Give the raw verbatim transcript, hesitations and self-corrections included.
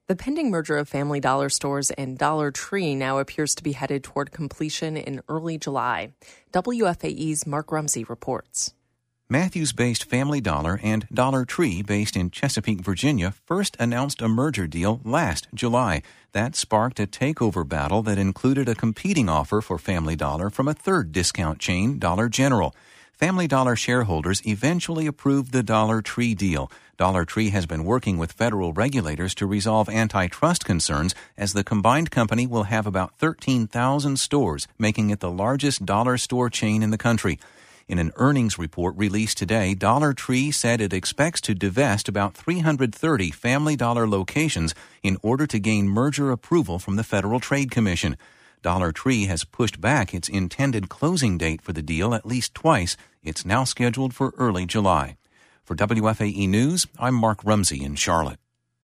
The pending merger of Family Dollar stores and Dollar Tree now appears to be headed toward completion in early July. W F A E's Mark Rumsey reports. Matthews-based Family Dollar and Dollar Tree, based in Chesapeake, Virginia, first announced a merger deal last July. That sparked a takeover battle that included a competing offer for Family Dollar from a third discount chain, Dollar General. Family Dollar shareholders eventually approved the Dollar Tree deal. Dollar Tree has been working with federal regulators to resolve antitrust concerns, as the combined company will have about thirteen thousand stores, making it the largest dollar store chain in the country. In an earnings report released today, Dollar Tree said it expects to divest about three hundred thirty Family Dollar locations in order to gain merger approval from the Federal Trade Commission. Dollar Tree has pushed back its intended closing date for the deal at least twice. It's now scheduled for early July. For W F A E News, I'm Mark Rumsey in Charlotte.